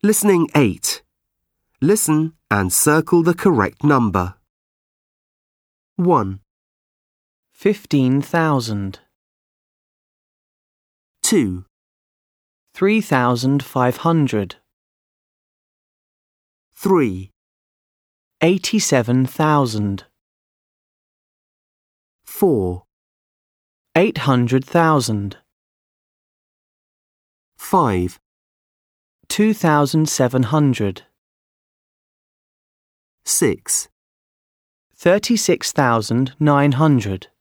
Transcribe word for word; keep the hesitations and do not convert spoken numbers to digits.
Listening eight. Listen and circle the correct number. one, Fifteen thousand. two, Three thousand five hundred. three, Eighty-seven thousand. four, Eight hundred thousand. five, Two thousand seven hundred. six, Thirty-six thousand nine hundred.